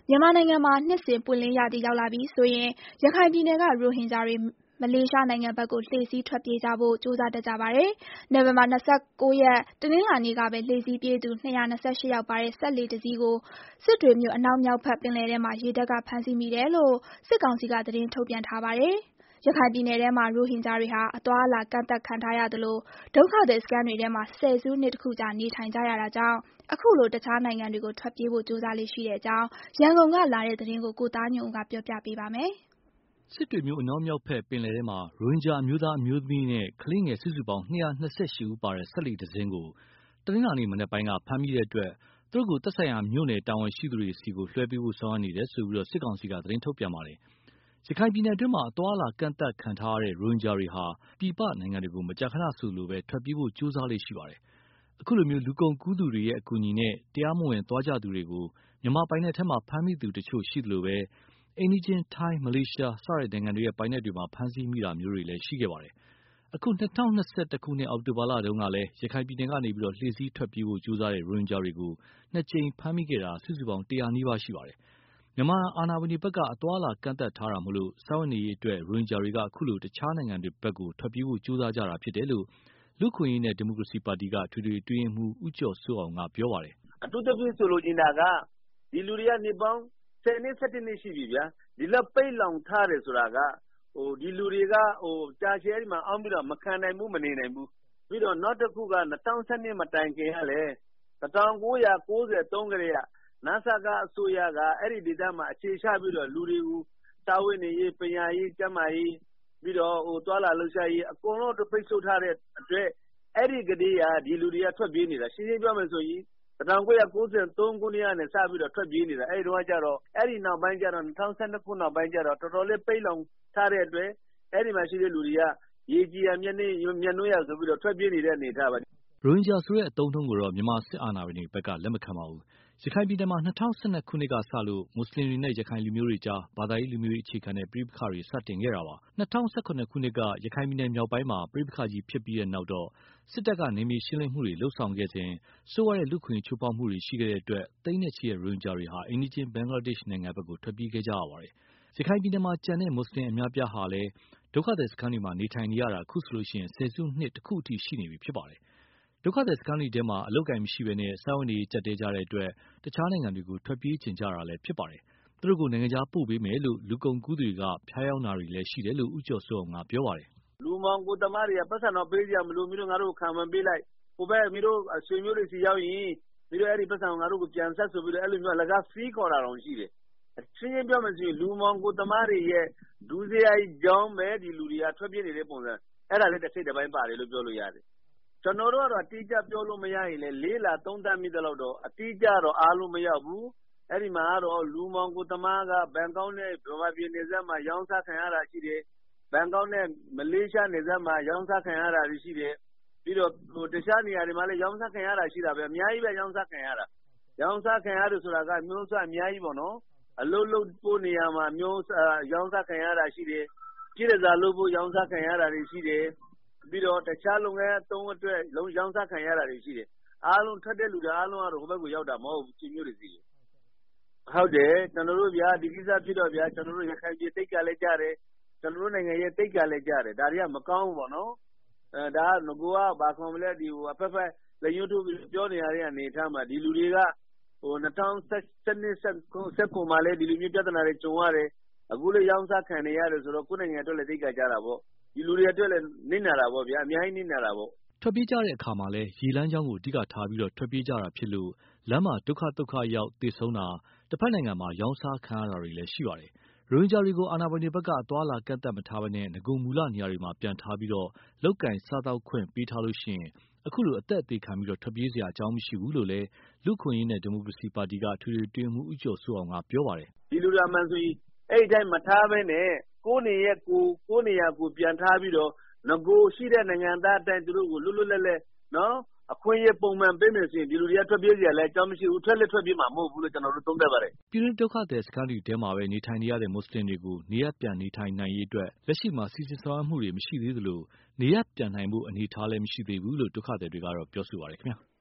မြန်မာနိုင်ငံမှာနှစ်စဉ်ပွင့်လင်းရာသီရောက်လာပြီဆိုရင်ရခိုင်ပြည်နယ်ကရိုဟင်ဂျာတွေမလေးရှားနိုင်ငံဘက်ကိုလှေစီးထွက်ပြေးကြဖို့ကြိုးစားတတ်ကြပါတယ်။နိုဝင်ဘာ29 ရက်တနင်္လာနေ့ကပဲလှေစီးပြေးသူ228ယောက်ပါတဲ့စက်လှေတစ်စီးကိုစစ်တွေမြို့အနောက်မြောက်ဘက်ပင်လယ်ထဲမှာရေတပ်ကဖမ်းဆီးမိတယ်လို့စစ်ကောင်စီကသတင်းထုတ်ပြန်ထားပါတယ်။ရခိုင်ပြည်နယ်ထဲမှာရိုဟင်ဂျာတွေဟာအသွားအလာကန့်သတ်ခံထားရသလိုဒုက္ခသည်စခန်းတွေထဲမှာဆယ်စုနှစ်တခုကြာနေထိုင်ကြရတာကြောင့်အခုလိုတခြားနိုင်ငံတွေကိုထွက်ပြေးဖို့ကြိုးစားလေ့ရှိတဲ့အကြောင်းရန်ကုန်ကလာတဲ့သတင်းကိုကိုသားညွန့်ဦးကပြောပြပေးပါမယ်။စစ်တွေမြို့အနောက်မြောက်ဘက်ပင်လယ်ထဲမှာရိုဟင်ဂျာအမျိုးသားအမျိုးသမီးနဲ့ကလေးငယ်စုစုပေါင်း228ဦးပါတဲ့စက်လှေတစ်စင်းကိုတနင်္လာနေ့မနက်ပိုင်းကဖမ်းမိတဲ့အတွက်သူတို့ကိုသက်ဆိုင်ရာမြို့နယ်တာဝန်ရှိသူတွေစီကိုလွှဲပေးဖို့ဆောင်ရွက်နေတယ်ဆိုပြီးစစ်ကောင်စီကသတင်းထုတ်ပြန်ပါတယ်။ရခိုင်ပြည်နယ်အတွင်းမှာအသွားအလာကန့်သတ်ခံထားရတဲ့ရိုဟင်ဂျာတွေဟာပြည်ပနိုင်ငံတွေကိုမကြာခဏဆိုလိုပဲထွက်ပြေးဖို့ကြိုးစားလေ့ရှိပါတယ်။အခုလိုလူကုန်ကူးသူတွေရဲ့အကူအညီနဲ့တရားမဝင်သွားကြသူတွေကိုမြန်မာပိုင်နက်ထဲမှာဖမ်းမိသူတချို့ရှိသလိုပဲအိမ်နီးချင်းထိုင်းမလေးရှားစတဲ့နိုင်ငံတွေရဲ့ပိုင်နက်တွေမှာဖမ်းဆီးမိတာမျိုးတွေလည်းရှိခဲ့ပါတယ်။အခု2021ခုနှစ်အောက်တိုဘာလတုန်းကလည်းရခိုင်ပြည်နယ်ကနေလှေစီးထွက်ပြေးဖို့ကြိုးစားတဲ့ရိုဟင်ဂျာတွေကို2ကြိမ်ဖမ်းမိခဲ့တာစုစုပေါင်း100နီးပါးရှိပါတယ်။မြန်မာအာဏာပိုင်တွေဘက်ကအသွားအလာကန့်သတ်ထားတာမို့စားဝတ်နေရေးအတွက်ရိုဟင်ဂျာတွေကအခုလိုတခြားနိုင်ငံတွေဘက်ကိုထွက်ပြေးဖို့ကြိုးစားကြတာဖြစ်တယ်လို့လူ့အခွင့်အရေးနဲ့ဒီမိုကရေစီပါတီကထွေထွေအတွင်းရေးမှူးဦးကျော်စိုးအောင်ကပြောပါတယ်။အထူးသဖြင့်ဆိုလိုချင်တာကဒီလူတွေကနှစ်ပေါင်း10နှစ်17နှစ်ရှိပြီဗျာဒီလောက်ပိတ်လောင်ထားတယ်ဆိုတာကဒီလူတွေကကြာရှည်အဲ့ဒီမှာအောင်းပြီးတော့မခံနိုင်ဘူးမနေနိုင်ဘူးပြီးတော့နောက်တစ်ခုက2012မတိုင်ခင်ကလည်း1993ကတည်းကနဆကအစိုးရကအဲ့ဒီဒေသမှာအခြေချပြီးတော့လူတွေကိုတာဝန်နေရေးပညာရေးကျန်းမာရေးပြီးတော့သွားလာလှုပ်ရှားရေးအကုန်လုံးပိတ်ဆို့ထားတဲ့အတွက်အဲ့ဒီကတည်းကဒီလူတွေကထွက်ပြေးနေတာရှင်းရှင်းပြောမယ်ဆိုရင်1993ခုနှစ်ကနေစပြီးတော့ထွက်ပြေးနေတာအဲ့ဒီတော့ကျတော့အဲ့ဒီနောက်ပိုင်းကျတော့2012ခုနောက်ပိုင်းကျတော့တော်တော်လေးပိတ်လောင်ထားတဲ့အတွက်အဲ့ဒီမှာရှိတဲ့လူတွေကရေကြီးရမျက်နှာရဆိုပြီးတော့ထွက်ပြေးနေတဲ့အနေထားပါရိုဟင်ဂျာဆိုတဲ့အသုံးအနှုန်းကိုတော့မြန်မာစစ်အာဏာပိုင်တွေဘက်ကလက်မခံပါဘူး။ရခိုင်ပြည်နယ်မှာ2012ခုနှစ်ကစလို့မွတ်စလင်တွေနဲ့ရခိုင်လူမျိုးတွေကြားဘာသာရေးလူမျိုးရေးအခြေခံတဲ့ပဋိပက္ခတွေစတင်ခဲ့တာပါ။2018ခုနှစ်ကရခိုင်ပြည်နယ်မြောက်ပိုင်းမှာပဋိပက္ခကြီးဖြစ်ပြီးတဲ့နောက်တော့စစ်တပ်ကနေမြေရှင်းလင်းမှုတွေလှုပ်ဆောင်ခဲ့စဉ်ဆိုးဝါးတဲ့လူ့ခွင့်ချိုးဖောက်မှုတွေရှိခဲ့တဲ့အတွက်သိန်းနဲ့ချီတဲ့ရိုဟင်ဂျာတွေဟာအိမ်နီးချင်းဘင်္ဂလားဒေ့ရှ်နိုင်ငံဘက်ကိုထွက်ပြေးခဲ့ကြရပါတယ်။ရခိုင်ပြည်နယ်မှာကျန်တဲ့မွတ်စလင်အများပြားဟာလည်းဒုက္ခသည်စခန်းတွေမှာနေထိုင်နေရတာအခုဆိုရင်ဆယ်စုနှစ်တစ်ခုအထိရှိနေပြီဖြစ်ပါတယ်။ဒုက္ခသည်စခန်းတွေထဲမှာအလုပ်အကိုင်မရှိဘဲနဲ့စားဝတ်နေရေးကြပ်တည်းကြတဲ့အတွက်တခြားနိုင်ငံတွေကိုထွက်ပြေးချင်ကြတာလည်းဖြစ်ပါတယ်။သူတို့ကိုနိုင်ငံခြားပို့ပေးမယ်လို့လူကုန်ကူးတွေကဖျားယောင်းတာတွေလည်းရှိတယ်လို့ဦးကျော်စိုးအောင်ကပြောပါတယ်။လူမောင်ကိုသမားတွေကပတ်စံတော့ပေးကြမလို့မျိုးငါတို့ခံမပေးလိုက်ဟိုဘက်မျိုးဆွေမျိုးတွေစီရောက်ရင်မျိုးအဲ့ဒီပတ်စံငါတို့ကိုပြန်ဆက်ဆိုပြီးတော့အဲ့လိုမျိုးအလကားဖီးခေါ်တာတော့ရှိတယ်။ရှင်းရှင်းပြောမယ်ဆိုရင်လူမောင်ကိုသမားတွေရဲ့ဒူးစရိုက်ကြောင်းပဲဒီလူတွေကထွက်ပြေးနေတဲ့ပုံစံအဲ့ဒါလည်းတစ်စိတ်တစ်ပိုင်းပါတယ်လို့ပြောလို့ရတယ်။ကျွန်တော်တို့ကတော့အတိအကျပြောလို့မရရင်လည်းလေးလာသုံးသပ်မိတဲ့လောက်တော့အတိအကျတော့အားလုံးမရောက်ဘူးအဲ့ဒီမှာတော့လူမောင်ကိုသမားကဘန်ကောက်နဲ့ဗမာပြည်နယ်စပ်မှာရောင်းစားခံရတာရှိတယ်ဘန်ကောက်နဲ့မလေးရှားနယ်စပ်မှာရောင်းစားခံရတာရှိတယ်ပြီးတော့တခြားနေရာတွေမှာလည်းရောင်းစားခံရတာရှိတာပဲအများကြီးပဲရောင်းစားခံရတာရောင်းစားခံရတယ်ဆိုတာကမျိုးစားအများကြီးပေါ့နော်အလုပ်လုပ်ဖို့နေရာမှာမျိုးရောင်းစားခံရတာရှိတယ်ပြည်ရစားလုပ်ဖို့ရောင်းစားခံရတာတွေရှိတယ်ပြီးတော့တခြားလုပ်ငန်းအသုံးအတွက်လုံးရောင်းစားခံရတာတွေရှိတယ်အားလုံးထွက်တဲ့လူတွေအားလုံးကတော့ဟိုဘက်ကိုရောက်တာမဟုတ်ဘူးချင်းမျိုးတွေစီဟုတ်တယ်ကျွန်တော်တို့ဗျာဒီကိစ္စဖြစ်တော့ဗျာကျွန်တော်တို့ရခိုင်ပြည်တိတ်ကလည်းကြားတယ်ကျွန်တော်တို့နိုင်ငံရဲ့တိတ်ကလည်းကြားတယ်ဒါတွေကမကောင်းဘူးပေါ့နော်ဒါကငကိုကဘာခေါ်မလဲဒီဟိုအဖက်ဖက်လက်ညှိုးထိုးပြီးပြောနေရတဲ့အနေထားမှာဒီလူတွေကဟို2019မှာလည်းဒီလူမျိုးပြဿနာတွေကြုံရတယ်အခုလည်းရောင်းစားခံနေရတယ်ဆိုတော့ကိုယ်နိုင်ငံအတွက်လည်းတိတ်ကကြတာပေါ့ဒီလူတွေအတွက်လည်းနစ်နာတာပေါ့ဗျာအများကြီးနစ်နာတာပေါ့ထွက်ပြေးကြတဲ့အခါမှာလည်းရေလမ်းကြောင်းကိုအဓိကထားပြီးတော့ထွက်ပြေးကြတာဖြစ်လို့လမ်းမှာဒုက္ခရောက်သေဆုံးတာတစ်ဖက်နိုင်ငံမှာရောင်းစားခံရတာတွေလည်းရှိပါတယ်။ရိုဟင်ဂျာတွေကိုအာဏာပိုင်တွေဘက်ကအသွားလာကန့်သတ်မထားဘဲနဲ့ငကိုမူလနေရာတွေမှာပြန်ထားပြီးတော့လောက်ကင်စားတောက်ခွင့်ပေးထားလို့ရှိရင်အခုလိုအသက်အသေးခံပြီးတော့ထွက်ပြေးစရာအကြောင်းမရှိဘူးလို့လည်းလူ့ခွင့်ရေးနဲ့ဒီမိုကရေစီပါတီကထွေထွေတွင်းမှုဦးကျော်စိုးအောင်ကပြောပါတယ်။ဒီလူတွေမှန်ဆိုရင်အဲ့ဒီတိုင်းမထားဘဲနဲ့ကိုယ်နေရာကိုပြန်ထားပြီးတော့ငကိုရှိတဲ့နိုင်ငံသားအတိုင်းသူတို့ကိုလွတ်လွတ်လပ်လပ်နော်အခွင့်အရေးပုံမှန်ပေးမယ်ဆိုရင်ဒီလူတွေကထွက်ပြေးစရာလည်းအကြောင်းမရှိဘူးထွက်ပြေးမှာမဟုတ်ဘူးလို့ကျွန်တော်တို့သုံးသပ်ပါတယ်ပြည်တွင်းဒုက္ခသည်စခန်းတွေထဲမှာပဲနေထိုင်နေရတဲ့မွတ်စလင်တွေကိုနေရပ်ပြန်နေထိုင်နိုင်ရေးအတွက်လက်ရှိမှာစီစဉ်ဆောင်ရွက်မှုတွေမရှိသေးသလိုနေရပ်ပြန်နိုင်ဖို့အနေအထားလည်းမရှိသေးဘူးလို့ဒုက္ခသည်တွေကတော့ပြောဆိုပါတယ်ခင်ဗျာ